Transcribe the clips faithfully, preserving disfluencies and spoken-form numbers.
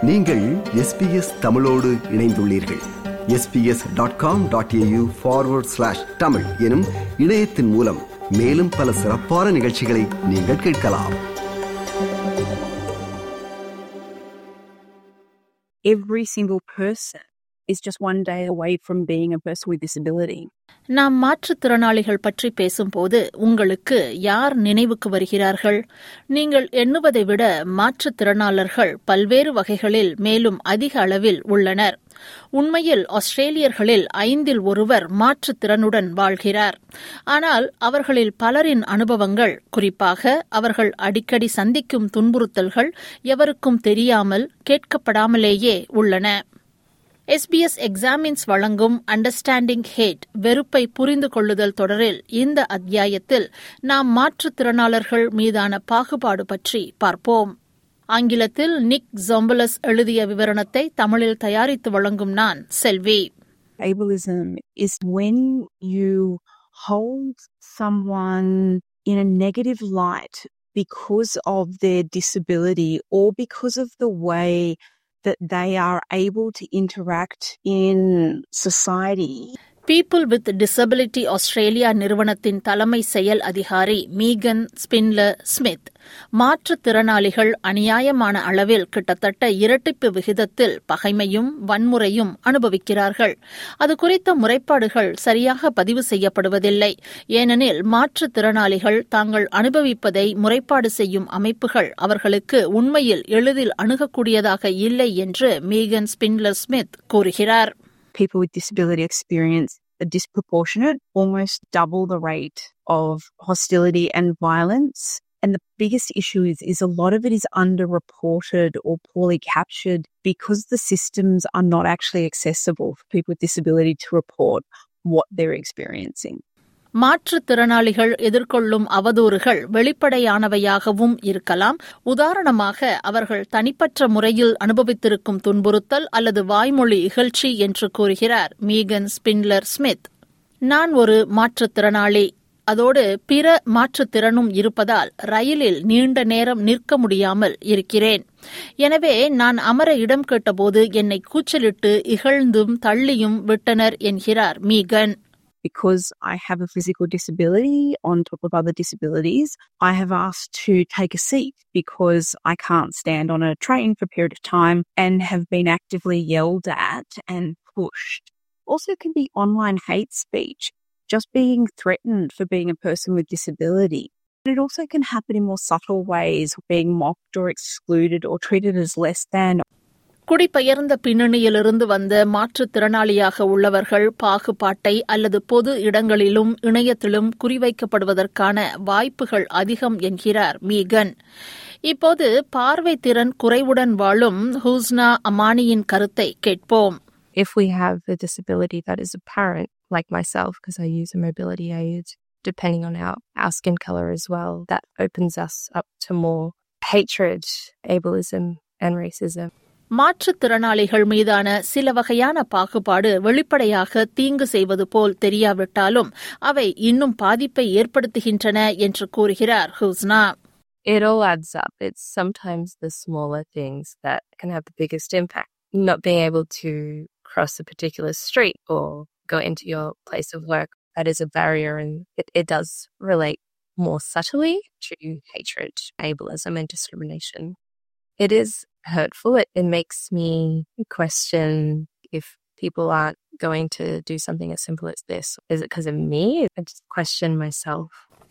நீங்கள் S B S தமிழோடு இணைந்துள்ளீர்கள். S B S dot com dot A U forward slash Tamil எனும் இணையத்தின் மூலம் மேலும் பல சிறப்பான நிகழ்ச்சிகளை நீங்கள் கேட்கலாம். Every single person is just one day away from being a person with disability. நாம் மாற்றுத்திறனாளிகள் பற்றி பேசும்போது உங்களுக்கு யார் நினைவுக்கு வருகிறார்கள்? நீங்கள் எண்ணுவதை விட மாற்றுத்திறனாளர்கள் பல்வேறு வகைகளில் மேலும் அதிக அளவில் உள்ளனர். உண்மையில் ஆஸ்திரேலியர்களில் ஐந்தில் ஒருவர் மாற்றுத்திறனுடன் வாழ்கிறார். ஆனால் அவர்களில் பலரின் அனுபவங்கள், குறிப்பாக அவர்கள் அடிக்கடி சந்திக்கும் துன்புறுத்தல்கள் எவருக்கும் தெரியாமல், கேட்கப்படாமலேயே உள்ளன. எஸ் பி எஸ் எக்ஸாமின்ஸ் வழங்கும் அண்டர்ஸ்டாண்டிங் ஹேட், வெறுப்பை புரிந்து கொள்ளுதல் தொடரில் இந்த அத்தியாயத்தில் நாம் மாற்றுத்திறனாளர்கள் மீதான பாகுபாடு பற்றி பார்ப்போம். ஆங்கிலத்தில் நிக் ஜொம்பலஸ் எழுதிய விவரணத்தை தமிழில் தயாரித்து வழங்கும் நான் செல்வி. Ableism is when you hold someone in a negative light because of their disability or because of the way that they are able to interact in society. People with Disability Australia நிறுவனத்தின் தலைமை செயல் அதிகாரி மீகன் Spindler Smith, மாற்றுத்திறனாளிகள் அநியாயமான அளவில் கிட்டத்தட்ட இரட்டிப்பு விகிதத்தில் பகைமையும் வன்முறையும் அனுபவிக்கிறார்கள். அது குறித்த முறைப்பாடுகள் சரியாக பதிவு செய்யப்படுவதில்லை. ஏனெனில் மாற்றுத்திறனாளிகள் தாங்கள் அனுபவிப்பதை முறைப்பாடு செய்யும் அமைப்புகள் அவர்களுக்கு உண்மையில் எளிதில் அணுகக்கூடியதாக இல்லை என்று மீகன் ஸ்பின்லர் ஸ்மித் கூறுகிறார். People with disability experience a disproportionate, almost double the rate of hostility and violence. And the biggest issue is, is a lot of it is underreported or poorly captured because the systems are not actually accessible for people with disability to report what they're experiencing. மாற்றுத்திறனாளிகள் எதிர்கொள்ளும் அவதூறுகள் வெளிப்படையானவையாகவும் இருக்கலாம். உதாரணமாக, அவர்கள் தனிப்பட்ட முறையில் அனுபவித்திருக்கும் துன்புறுத்தல் அல்லது வாய்மொழி இகழ்ச்சி என்று கூறுகிறார் மீகன் ஸ்பின்லர் ஸ்மித். நான் ஒரு மாற்றுத்திறனாளி, அதோடு பிற மாற்றுத்திறனும் இருப்பதால் ரயிலில் நீண்ட நேரம் நிற்க முடியாமல் இருக்கிறேன். எனவே நான் அமர இடம் கேட்டபோது என்னை கூச்சலிட்டு இகழ்ந்தும் தள்ளியும் விட்டனர் என்கிறார் மீகன். Because I have a physical disability on top of other disabilities, I have asked to take a seat because I can't stand on a train for a period of time and have been actively yelled at and pushed. Also can be online hate speech, just being threatened for being a person with disability. It also can happen in more subtle ways, being mocked or excluded or treated as less than. குடிபெயர்ந்த பின்னணியிலிருந்து வந்த மாற்றுத்திறனாளியாக உள்ளவர்கள் பாகுபாட்டை அல்லது பொது இடங்களிலும் இணையத்திலும் குறிவைக்கப்படுவதற்கான வாய்ப்புகள் அதிகம் என்கிறார் மீகன். இப்போது பார்வை திறன் குறைவுடன் வாழும் ஹூஸ்னா அமானியின் கருத்தை கேட்போம். If we have a disability that is apparent, like myself, because I use a mobility aid, depending on our, our skin color as well, that opens us up to more hatred, ableism and racism. மாற்றுத்திறனாளிகள் மீதான சில வகையான பாகுபாடு வெளிப்படையாக தீங்கு செய்வது போல் தெரியாவிட்டாலும் அவை இன்னும் பாதிப்பை ஏற்படுத்துகின்றன என்று கூறுகிறார் Husna. It all adds up. It's sometimes the smaller things that can have the biggest impact. Not being able to cross a particular street or go into your place of work, that is a barrier, and it, it does relate more subtly to hatred, ableism and discrimination. It is hurtful. It, it makes me question if people aren't going to do something as simple as this. Is it because of me? I just question myself.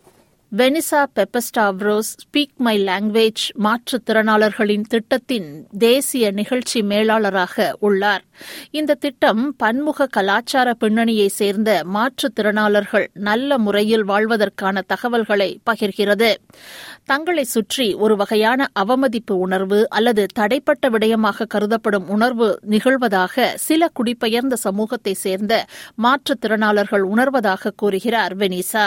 Vanessa Papastavros speak my language மாற்றுத்திறனாளர்களின் திட்டத்தின் தேசிய நிகழ்ச்சி மேலாளராக உள்ளார். இந்த திட்டம் பன்முக கலாச்சார பின்னணியை சேர்ந்த மாற்றுத்திறனாளர்கள் நல்ல முறையில் வாழ்வதற்கான தகவல்களை பகிர்கிறது. தங்களை சுற்றி ஒரு வகையான அவமதிப்பு உணர்வு அல்லது தடைப்பட்ட விடயமாக கருதப்படும் உணர்வு நிகழ்வதாக சில குடிபெயர்ந்த சமூகத்தை சேர்ந்த மாற்றுத்திறனாளர்கள் உணர்வதாக கூறுகிறார் Vanessa.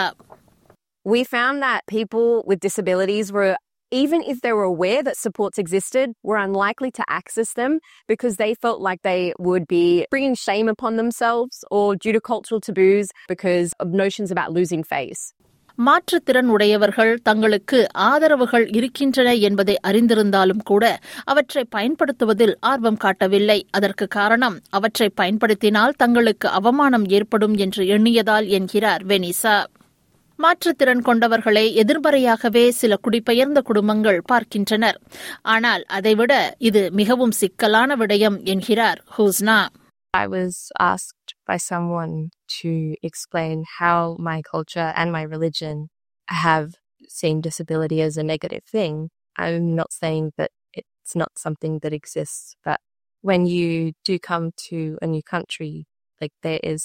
We found that people with disabilities were, even if they were aware that supports existed, were unlikely to access them because they felt like they would be bringing shame upon themselves or due to cultural taboos because of notions about losing face. மாற்றுத்திறன் உடையவர்கள் தங்களுக்கு ஆதரவுகள் இருக்கின்றன என்பதை அறிந்திருந்தாலும் கூட அவற்றை பயன்படுத்துவதில் ஆர்வம் காட்டவில்லை. அதற்கு காரணம் அவற்றை பயன்படுத்தினால் தங்களுக்கு அவமானம் ஏற்படும் என்று எண்ணியதால் என்கிறார் வெனிசா. மாற்றுத்திறன் கொண்டவர்களை எதிர்மறையாகவே சில குடிபெயர்ந்த குடும்பங்கள் பார்க்கின்றனர். ஆனால் அதைவிட இது மிகவும் சிக்கலான விடயம் என்கிறார் Husna. I was asked by someone to explain how my culture and my religion have seen disability as a negative thing. I'm not saying that it's not something that exists, but when you do come to a new country, like there is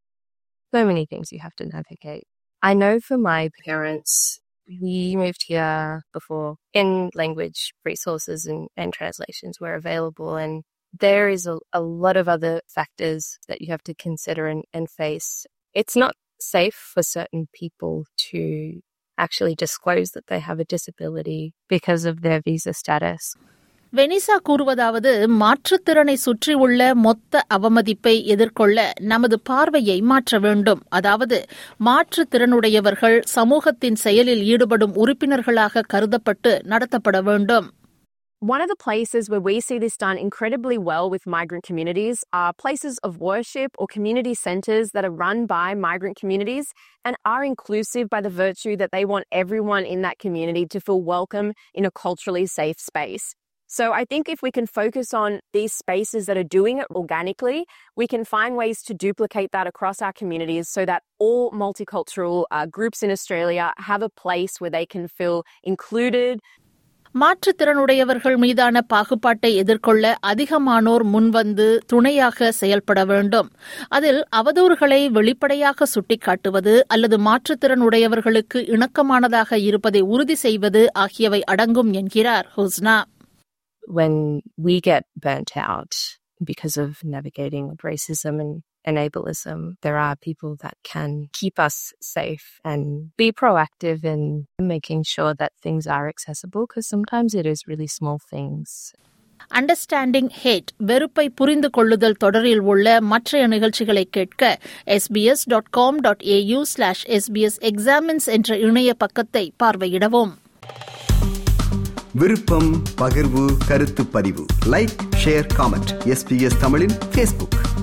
so many things you have to navigate. I know for my parents, we moved here before in language resources and, and translations were available, and there is a, a lot of other factors that you have to consider and, and face. It's not safe for certain people to actually disclose that they have a disability because of their visa status. Vanessa கூறுவதாவது, மாற்றுத்திறனை சுற்றியுள்ள மொத்த அவமதிப்பை எதிர்கொள்ள நமது பார்வையை மாற்ற வேண்டும். அதாவது மாற்றுத்திறனுடையவர்கள் சமூகத்தின் செயலில் ஈடுபடும் உறுப்பினர்களாக கருதப்பட்டு நடத்தப்பட வேண்டும். One of the places where we see this done incredibly well with migrant communities are places of worship or community centres that are run by migrant communities and are inclusive by the virtue that they want everyone in that community to feel welcome in a culturally safe space. So I think if we can focus on these spaces that are doing it organically, we can find ways to duplicate that across our communities so that all multicultural uh, groups in Australia have a place where they can feel included. மாற்றுத்திறனுடையவர்கள் மீதான பாகுபாட்டை எதிர்கொள்ள அதிகமானோர் முன்வந்து துணையாக செயல்பட வேண்டும். அதில் அவதூறுகளை வெளிப்படையாக சுட்டிக்காட்டுவது அல்லது மாற்றுத்திறனுடையவர்களுக்கு இணக்கமானதாக இருப்பதை உறுதி செய்வது ஆகியவை அடங்கும் என்கிறார் Husna. When we get burnt out because of navigating racism and, and ableism, there are people that can keep us safe and be proactive in making sure that things are accessible, because sometimes it is really small things. Understanding hate, வெறுப்பை புரிந்து கொள்ளுதல் தொடரில் உள்ள மற்றைய நிகழ்ச்சிகளை கேட்க SBS dot com dot AU slash SBS examines என்ற இணைய பக்கத்தை பார்வையிடவும். விருப்பம், பகிர்வு, கருத்து பதிவு, லைக், ஷேர், காமெண்ட். எஸ்பிஎஸ் தமிழின் ஃபேஸ்புக்.